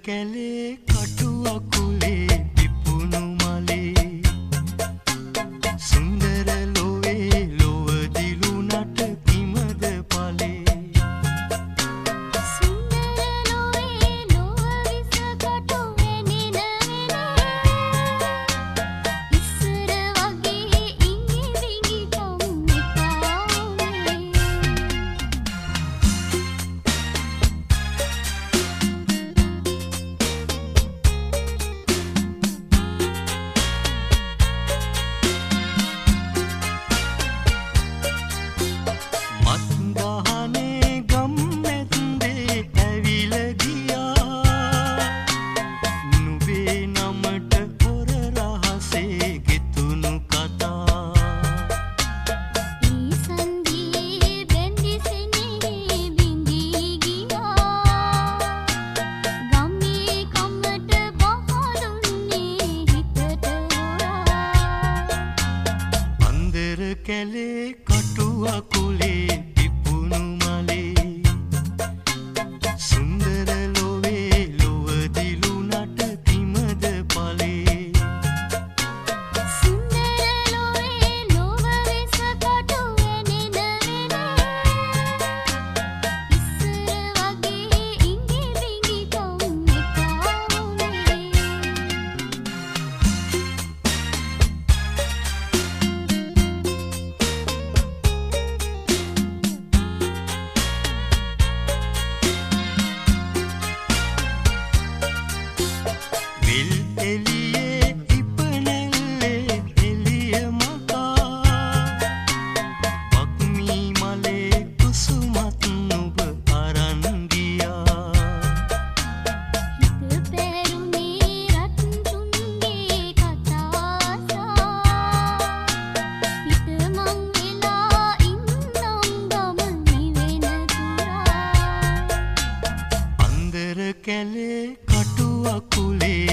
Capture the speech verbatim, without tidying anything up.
කැලේ කටු අකුලේ පිපුණු මලේ සුන්දර ලෝවේ ලොව දිලුනට කිමද පලේ සුන්දර ලෝවේ ලොව විස කටු වෙනින වෙනේ ඉස්සර වගේ ඉඟි විඟි කම් එපාවේ මත්ගහනේ ගම්මැද්දේ ඇවිල ගියා නුඹේ නමට හොර රහසේ ගෙතුණු කතා ඊ සන්ධියේ බැඳි සෙනෙහි බිඳී ගියා ගමේ කමට බහදුන්නේ හිතට හොරා අන්දර කැලේ කටු අකුලේ පිපුණු මලේ සුන්දර ලෝවේ ලොව දිලුනට කිමද පලේ සුන්දර ලෝවේ ලොව විස කටු වෙනින වෙනේ ඉස්සර වගේ ඉඟි විඟි කම් එපාවේ විල් එළියේ ඉපනැල්ලේ එළිය මකා වක්මී මලේ කුසුමත් නුඹ අරන් ගියා හිත පැරුණේ රත්තුන්ගේ කතාසා හිත මං වෙලා ඉන්නම් ගම නිවෙන තුරා අන්දර කැලේ කටු අකුලේ